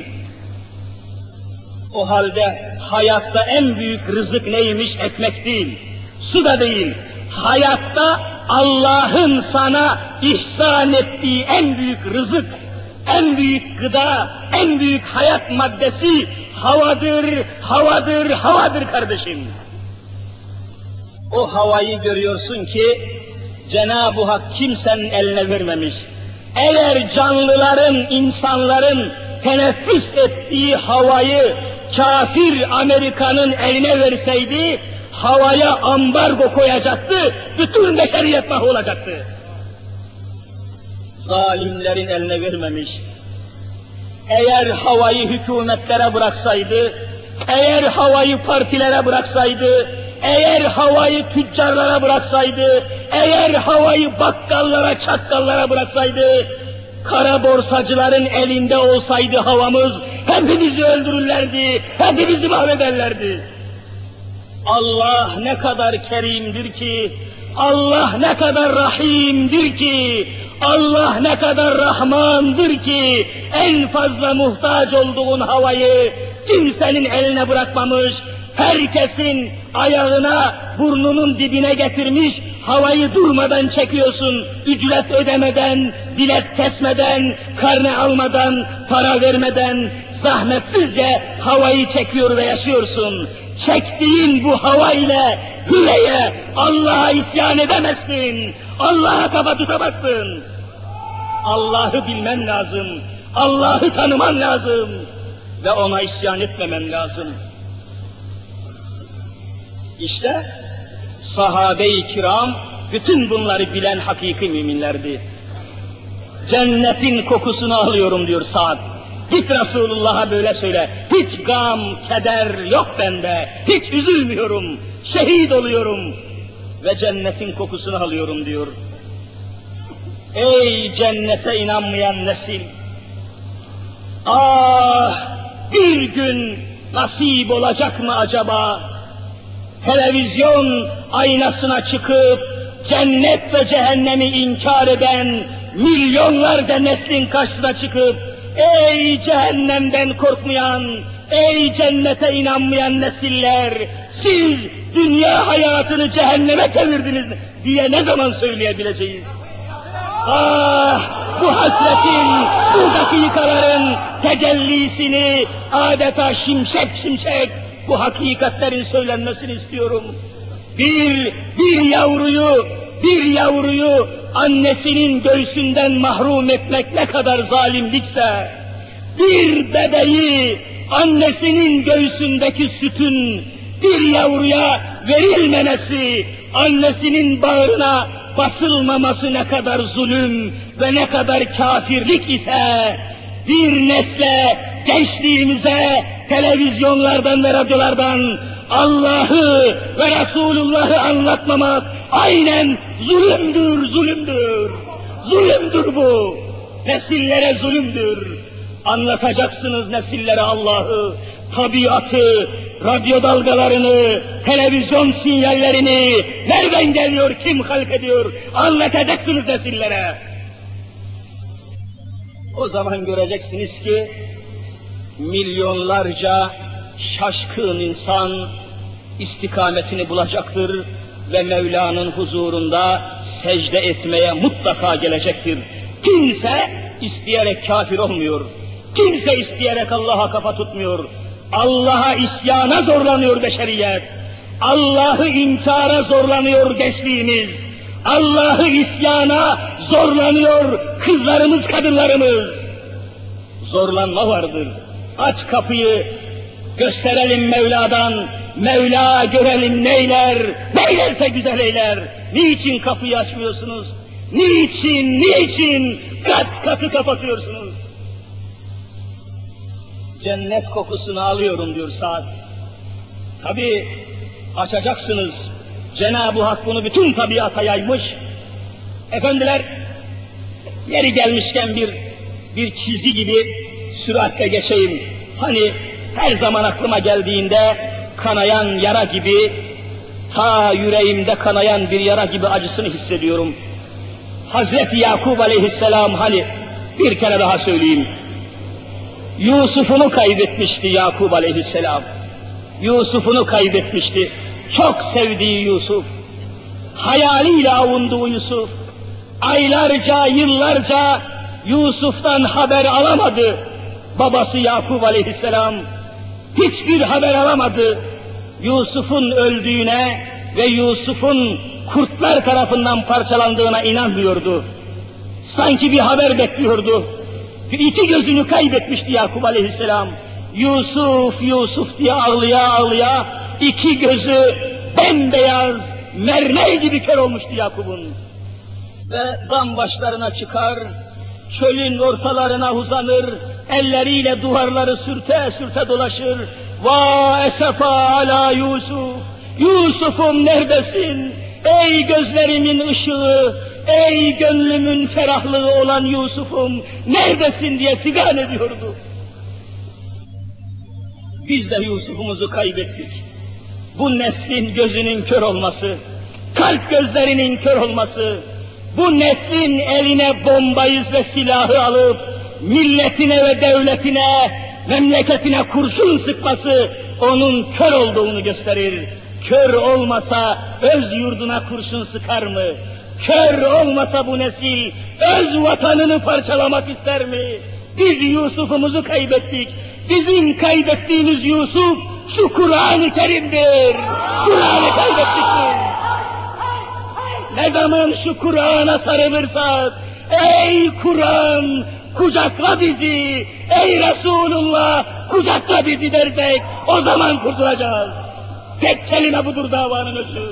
O halde hayatta en büyük rızık neymiş? Ekmek değil, su da değil. Hayatta Allah'ın sana ihsan ettiği en büyük rızık, en büyük gıda, en büyük hayat maddesi havadır, havadır, havadır kardeşim. O havayı görüyorsun ki Cenab-ı Hak kimsenin eline vermemiş. Eğer canlıların, insanların teneffüs ettiği havayı kafir Amerika'nın eline verseydi, havaya ambargo koyacaktı, bütün beşeriyet mahvolacaktı. Zalimlerin eline vermemiş. Eğer havayı hükümetlere bıraksaydı, eğer havayı partilere bıraksaydı, eğer havayı tüccarlara bıraksaydı, eğer havayı bakkallara, çakkallara bıraksaydı, kara borsacıların elinde olsaydı havamız, hepimizi öldürürlerdi, hepimizi mahvederlerdi. Allah ne kadar kerimdir ki, Allah ne kadar rahimdir ki, Allah ne kadar rahmandır ki, en fazla muhtaç olduğun havayı kimsenin eline bırakmamış, herkesin ayağına, burnunun dibine getirmiş, havayı durmadan çekiyorsun, ücret ödemeden, bilet kesmeden, karne almadan, para vermeden, zahmetsizce havayı çekiyor ve yaşıyorsun. Çektiğin bu hava ile hüveye Allah'a isyan edemezsin, Allah'a kafa tutamazsın. Allah'ı bilmen lazım, Allah'ı tanıman lazım ve ona isyan etmemen lazım. İşte sahabe-i kiram bütün bunları bilen hakiki müminlerdi. Cennetin kokusunu alıyorum diyor Sa'd. Git Resulullah'a böyle söyle. Hiç gam, keder yok bende. Hiç üzülmüyorum. Şehit oluyorum. Ve cennetin kokusunu alıyorum diyor. Ey cennete inanmayan nesil! Ah! Bir gün nasip olacak mı acaba? Televizyon aynasına çıkıp cennet ve cehennemi inkar eden milyonlarca neslin karşısına çıkıp ey cehennemden korkmayan, ey cennete inanmayan nesiller, siz dünya hayatını cehenneme çevirdiniz diye ne zaman söyleyebileceğiz? Ah! Bu hasretin, bu dakikaların tecellisini adeta şimşek şimşek bu hakikatlerin söylenmesini istiyorum. Bir, bir yavruyu, bir yavruyu annesinin göğsünden mahrum etmek ne kadar zalimlikse, bir bebeği annesinin göğsündeki sütün bir yavruya verilmemesi, annesinin bağrına basılmaması ne kadar zulüm ve ne kadar kafirlik ise, bir nesle, gençliğimize televizyonlardan ve radyolardan Allah'ı ve Resulullah'ı anlatmamak aynen zulümdür, zulümdür. Zulümdür bu. Nesillere zulümdür. Anlatacaksınız nesillere Allah'ı, tabiatı, radyo dalgalarını, televizyon sinyallerini, nereden geliyor, kim halk ediyor, anlatacaksınız nesillere. O zaman göreceksiniz ki milyonlarca şaşkın insan istikametini bulacaktır ve Mevla'nın huzurunda secde etmeye mutlaka gelecektir. Kimse isteyerek kafir olmuyor, kimse isteyerek Allah'a kafa tutmuyor. Allah'a isyana zorlanıyor beşeriyet, Allah'ı inkara zorlanıyor gençliğimiz, Allah'ı isyana zorlanıyor kızlarımız, kadınlarımız. Zorlanma vardır. Aç kapıyı, gösterelim Mevla'dan, Mevla görelim neyler, neylerse güzel eyler. Niçin kapıyı açmıyorsunuz? Niçin, niçin gaz kapı kapatıyorsunuz? Cennet kokusunu alıyorum diyor saat. Tabii açacaksınız. Cenab-ı Hak bunu bütün tabiata yaymış. Efendiler, yeri gelmişken bir bir çizgi gibi süratle geçeyim. Hani her zaman aklıma geldiğinde kanayan yara gibi, ta yüreğimde kanayan bir yara gibi acısını hissediyorum. Hazreti Yakub aleyhisselam, hani bir kere daha söyleyeyim, Yusuf'unu kaybetmişti Yakub aleyhisselam. Yusuf'unu kaybetmişti. Çok sevdiği Yusuf, hayaliyle avunduğu Yusuf, aylarca, yıllarca Yusuf'tan haber alamadı. Babası Yakub aleyhisselam hiçbir haber alamadı. Yusuf'un öldüğüne ve Yusuf'un kurtlar tarafından parçalandığına inanmıyordu. Sanki bir haber bekliyordu. İki gözünü kaybetmişti Yakub aleyhisselam. Yusuf, Yusuf diye ağlıya ağlıya iki gözü bembeyaz, mermer gibi kör olmuştu Yakub'un. Ve dam başlarına çıkar, çölün ortalarına uzanır, elleriyle duvarları sürte sürte dolaşır. Va esefa ala Yusuf, Yusuf'um neredesin? Ey gözlerimin ışığı, ey gönlümün ferahlığı olan Yusuf'um neredesin diye figan ediyordu. Biz de Yusuf'umuzu kaybettik. Bu neslin gözünün kör olması, kalp gözlerinin kör olması, bu neslin eline bombayı ve silahı alıp milletine ve devletine, memleketine kurşun sıkması onun kör olduğunu gösterir. Kör olmasa öz yurduna kurşun sıkar mı? Kör olmasa bu nesil öz vatanını parçalamak ister mi? Biz Yusuf'umuzu kaybettik. Bizim kaybettiğimiz Yusuf şu Kur'an-ı Kerim'dir. Kur'an'ı kaybettik. Ne zaman şu Kur'an'a sarılırsak, ey Kur'an kucakla bizi, ey Resulullah kucakla bizi dersek o zaman kurtulacağız. Tek kelime budur davanın özü.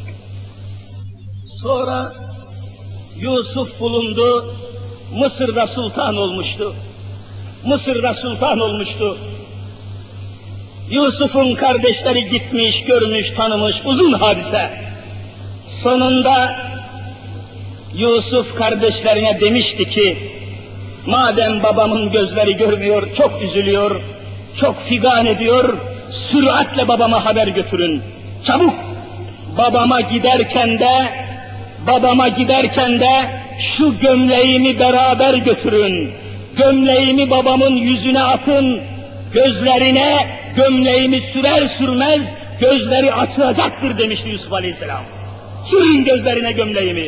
Sonra Yusuf bulundu, Mısır'da sultan olmuştu. Mısır'da sultan olmuştu. Yusuf'un kardeşleri gitmiş, görmüş, tanımış, uzun hadise. Sonunda Yusuf kardeşlerine demişti ki, madem babamın gözleri görmüyor, çok üzülüyor, çok figan ediyor, süratle babama haber götürün. Çabuk babama giderken de, babama giderken de şu gömleğimi beraber götürün. Gömleğimi babamın yüzüne atın, gözlerine gömleğimi sürer sürmez gözleri açılacaktır demişti Yusuf Aleyhisselam. Sürün gözlerine gömleğimi.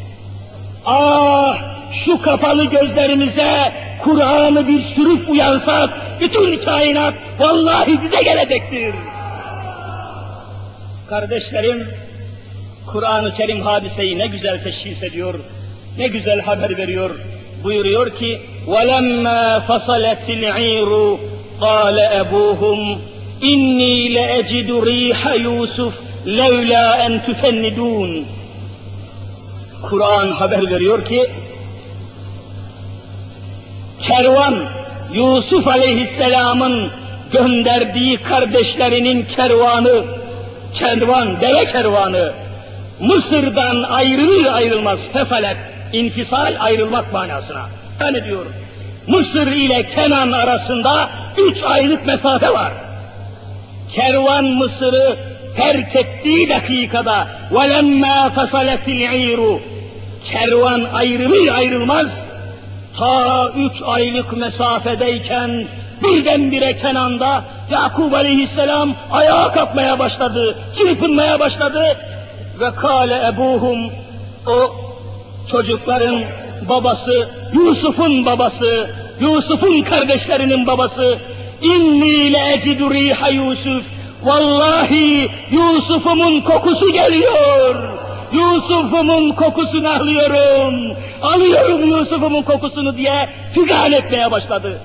Ah, şu kapalı gözlerimize Kur'an'ı bir sürüp uyansak, bütün kainat vallahi bize gelecektir. Kardeşlerim, Kur'an-ı Kerim hadiseyi ne güzel teşhis ediyor, ne güzel haber veriyor. Buyuruyor ki, وَلَمَّا فَصَلَتِ الْعِيرُ قَالَ أَبُوهُمْ إِنِّي لَأَجِدُ رِيحَ يُوسُفَ levla en tufennidun. Kur'an haber veriyor ki, kervan, Yusuf Aleyhisselam'ın gönderdiği kardeşlerinin kervanı, kervan, deve kervanı, Mısır'dan ayrılır ayrılmaz, fesalet, infisal, ayrılmak manasına. Yani diyor, Mısır ile Kenan arasında üç aylık mesafe var. Kervan Mısır'ı terk ettiği dakikada وَلَمَّا فَصَلَتِ الْعِيرُ, kervan ayrılır ayrılmaz, ta üç aylık mesafedeyken birdenbire Kenan'da Yakub Aleyhisselam ayağa kalkmaya başladı, çırpınmaya başladı ve kâle ebuhum, o çocukların babası, Yusuf'un babası, Yusuf'un kardeşlerinin babası, inni le ecidu riha Yusuf, vallahi Yusuf'umun kokusu geliyor, Yusuf'umun kokusunu alıyorum, alıyorum Yusuf'umun kokusunu diye figan etmeye başladı.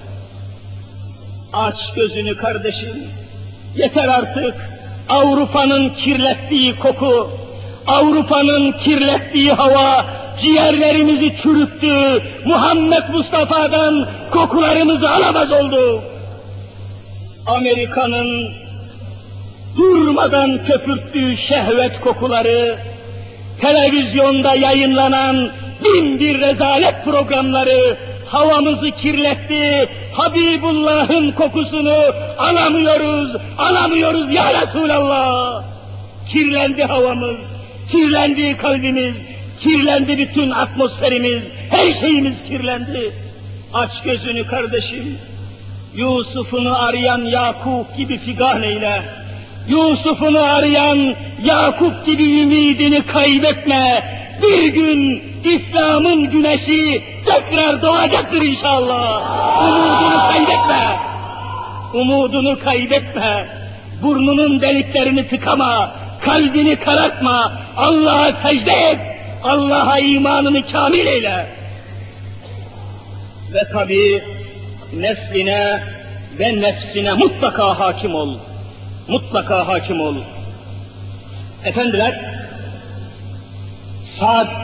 Aç gözünü kardeşim, yeter artık, Avrupa'nın kirlettiği koku, Avrupa'nın kirlettiği hava, ciğerlerimizi çürüttü, Muhammed Mustafa'dan kokularımızı alamaz oldu. Amerika'nın durmadan köpürttüğü şehvet kokuları, televizyonda yayınlanan bin bir rezalet programları havamızı kirletti, Habibullah'ın kokusunu alamıyoruz, alamıyoruz ya Resulallah. Kirlendi havamız, kirlendi kalbimiz, kirlendi bütün atmosferimiz, her şeyimiz kirlendi. Aç gözünü kardeşim, Yusuf'unu arayan Yakup gibi figan eyle, Yusuf'unu arayan Yakup gibi ümidini kaybetme, bir gün İslam'ın güneşi tekrar doğacaktır inşallah. Umudunu kaybetme, umudunu kaybetme, burnunun deliklerini tıkama, kalbini karartma, Allah'a secde et, Allah'a imanını kamil eyle. Ve tabii nesline ve nefsine mutlaka hakim ol, mutlaka hakim ol. Efendiler, Sa'd,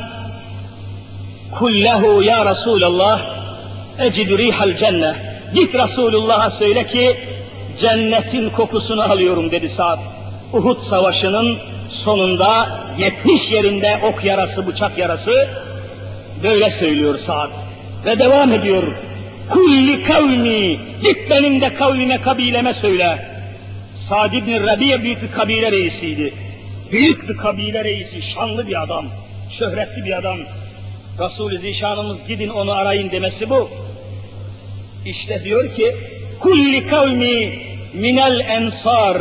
kullehu ya Resulallah, ecidu rihal cennet, git Resulullah'a söyle ki, cennetin kokusunu alıyorum dedi Sa'd. Uhud Savaşı'nın sonunda yetmiş yerinde ok yarası, bıçak yarası, böyle söylüyor Sa'd. Ve devam ediyor, kulli kavmi, git benim de kavmime, kabileme söyle. Sa'd ibn Rabi' büyük bir kabile reisiydi. Büyük bir kabile reisi, şanlı bir adam, şöhretli bir adam. Resul-i Zişanımız gidin onu arayın demesi bu. İşte diyor ki, kulli kavmi minel ensar,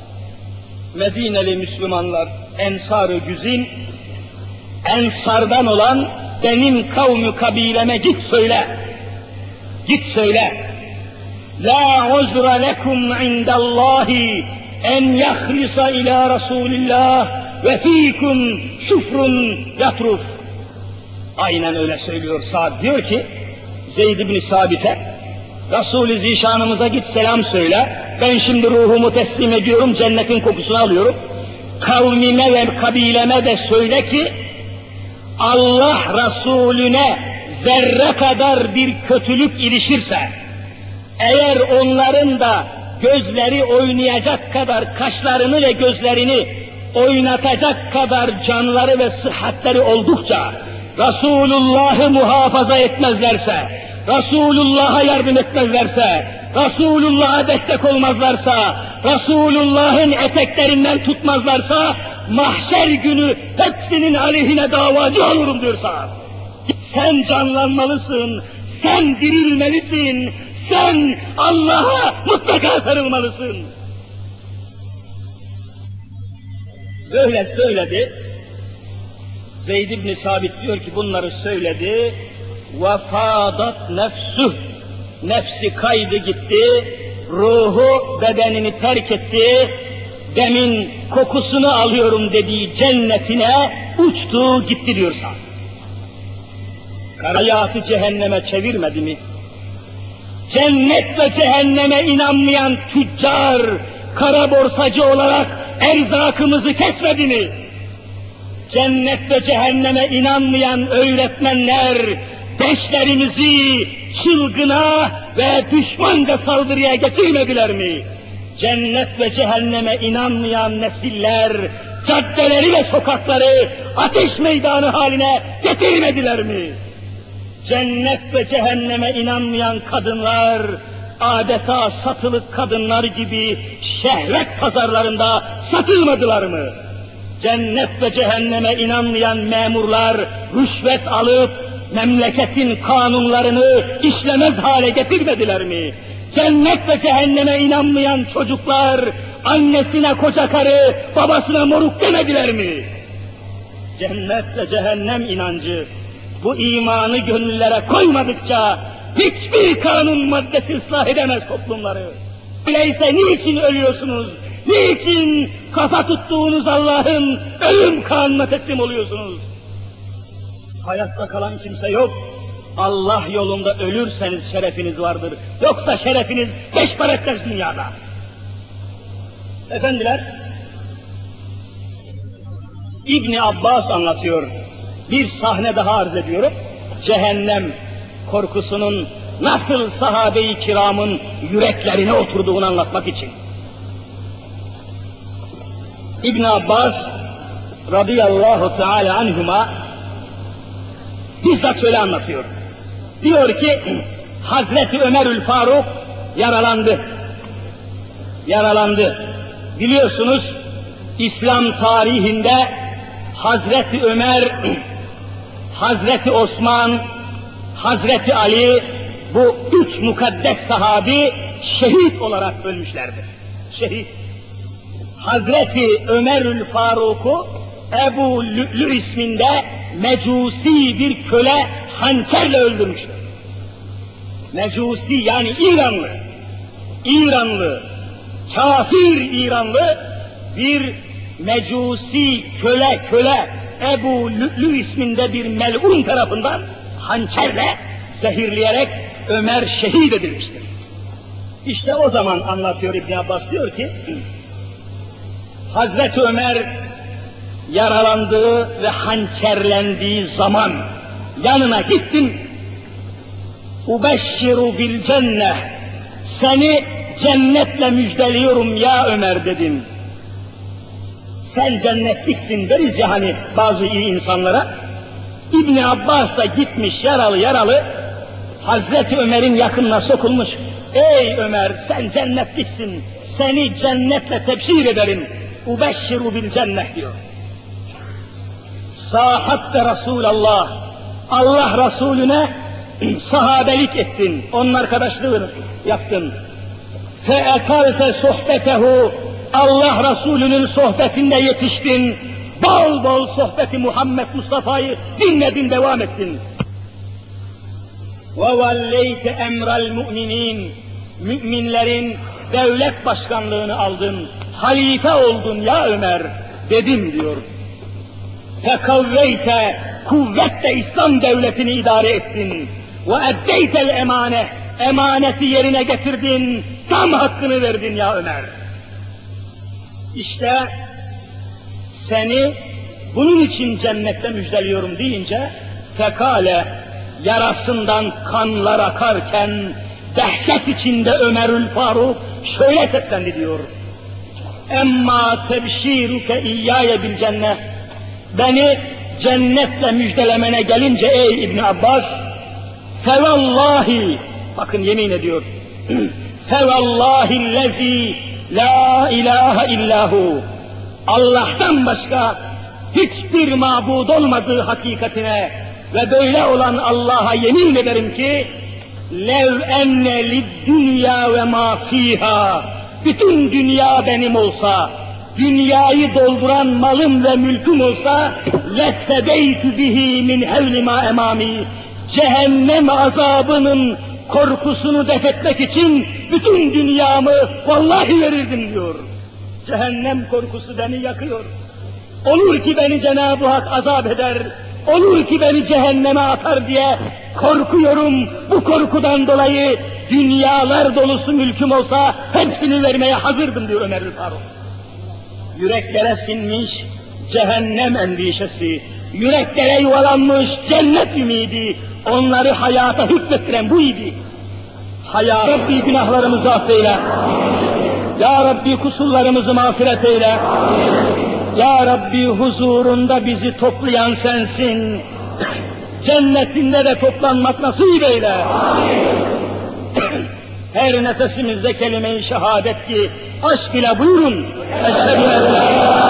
Medineli Müslümanlar, ensar-ı güzin, ensardan olan benim kavmi kabileme git söyle, git söyle. La uzra lekum indallahi en yahlisa ila Resulillah ve fikum şufrun yatruf. Aynen öyle söylüyor Sa'd, diyor ki Zeyd ibn Sabit'e, Resul-i Zişanımıza git selam söyle, ben şimdi ruhumu teslim ediyorum, cennetin kokusunu alıyorum. Kavmime ve kabileme de söyle ki, Allah Resulüne zerre kadar bir kötülük ilişirse, eğer onların da gözleri oynayacak kadar, kaşlarını ve gözlerini oynatacak kadar canları ve sıhhatleri oldukça, Resulullah'ı muhafaza etmezlerse, Resulullah'a yardım etmezlerse, Resulullah'a destek olmazlarsa, Resulullah'ın eteklerinden tutmazlarsa, mahşer günü hepsinin aleyhine davacı olurum diyorsa. Sen canlanmalısın, sen dirilmelisin, sen Allah'a mutlaka sarılmalısın. Böyle söyledi. Zeyd ibn Sabit diyor ki bunları söyledi. وَفَاضَتْ نَفْسُهُ, nefsi kaydı gitti, ruhu bedenini terk etti, demin kokusunu alıyorum dediği cennetine uçtu gitti diyorsa. Hayatı cehenneme çevirmedi mi? Cennet ve cehenneme inanmayan tüccar, kara borsacı olarak erzakımızı kesmedi mi? Cennet ve cehenneme inanmayan öğretmenler, gençlerimizi çılgına ve düşmanca saldırıya getirmediler mi? Cennet ve cehenneme inanmayan nesiller, caddeleri ve sokakları ateş meydanı haline getirmediler mi? Cennet ve cehenneme inanmayan kadınlar, adeta satılık kadınlar gibi şehvet pazarlarında satılmadılar mı? Cennet ve cehenneme inanmayan memurlar rüşvet alıp memleketin kanunlarını işlemez hale getirmediler mi? Cennet ve cehenneme inanmayan çocuklar annesine koca karı, babasına moruk demediler mi? Cennet ve cehennem inancı bu imanı gönüllere koymadıkça hiçbir kanun maddesi ıslah edemez toplumları. Öyleyse niçin ölüyorsunuz? Niçin kafa tuttuğunuz Allah'ın ölüm kanuna teslim oluyorsunuz? Hayatta kalan kimse yok. Allah yolunda ölürseniz şerefiniz vardır. Yoksa şerefiniz beş para etmez dünyada. Efendiler, İbni Abbas anlatıyor. Bir sahne daha arz ediyorum. Cehennem korkusunun nasıl sahabe-i kiramın yüreklerine oturduğunu anlatmak için. İbn Abbas radıyallahu teala anhuma bizzat şöyle anlatıyor. Diyor ki Hazreti Ömerül Faruk yaralandı. Yaralandı. Biliyorsunuz İslam tarihinde Hazreti Ömer, Hazreti Osman, Hazreti Ali bu üç mukaddes sahabi şehit olarak ölmüşlerdir. Şehit. Hazreti Ömerül Faruk'u Ebu Lü'lü isminde mecusi bir köle hançerle öldürmüştür. Mecusi yani İranlı, İranlı, kafir İranlı bir mecusi köle köle Ebu Lü'lü isminde bir melun tarafından hançerle zehirleyerek Ömer şehit edilmiştir. İşte o zaman anlatıyor İbn Abbas, diyor ki Hazreti Ömer yaralandığı ve hançerlendiği zaman yanına gittim. Ubeşşiru bil cenneh, seni cennetle müjdeliyorum ya Ömer dedim. Sen cennetliksin deriz ya hani bazı iyi insanlara. İbn Abbas da gitmiş yaralı yaralı Hazreti Ömer'in yakınına sokulmuş. Ey Ömer, sen cennetliksin, seni cennetle tebşir ederim. Ubeşşiru bil cenneh diyor. Sahatte Resulallah, Allah Resulüne sahabelik ettin, onun arkadaşlığını yaptın. Fe ekalte sohbetehu, Allah Resulü'nün sohbetinde yetiştin, bol bol sohbeti Muhammed Mustafa'yı dinledin, devam ettin. Ve valleyte emral mu'minin, müminlerin devlet başkanlığını aldın, halife oldun ya Ömer dedim diyor. Fekavveyte, kuvvetle İslam devletini idare ettin. Ve eddeytel emane, emaneti yerine getirdin, tam hakkını verdin ya Ömer. İşte seni bunun için cennette müjdeliyorum deyince, fekale, yarasından kanlar akarken dehşet içinde Ömerül Faruk şöyle seslendi diyor. Emma tebşiruke iyyâye bil cennet, beni cennetle müjdelemene gelince ey İbn Abbas, fevallahi, bakın yemin ediyor, fevallahillezî la ilahe illahu, Allah'tan başka hiçbir mabud olmadığı hakikatine ve böyle olan Allah'a yemin ederim ki lev enne lid dünya ve ma fiha, bütün dünya benim olsa, dünyayı dolduran malım ve mülküm olsa lettebeytü bihi min hevli ma emami, cehennem azabının korkusunu defetmek için bütün dünyamı vallahi verirdim diyor. Cehennem korkusu beni yakıyor. Olur ki beni Cenab-ı Hak azap eder, olur ki beni cehenneme atar diye korkuyorum. Bu korkudan dolayı dünyalar dolusu mülküm olsa hepsini vermeye hazırdım diyor Ömer Faruk. yüreklere sinmiş cehennem endişesi, yüreklere yuvalanmış cennet ümidi, onları hayata hükmettiren bu idi. Ya Rabbi günahlarımızı affeyle. Ya Rabbi kusurlarımızı mağfiret eyle. Ya Rabbi huzurunda bizi toplayan sensin. Cennetinde de toplanmak nasip eyle. Her nefesimizde kelime-i şehadet ki aşk ile buyurun. Eşhedü en la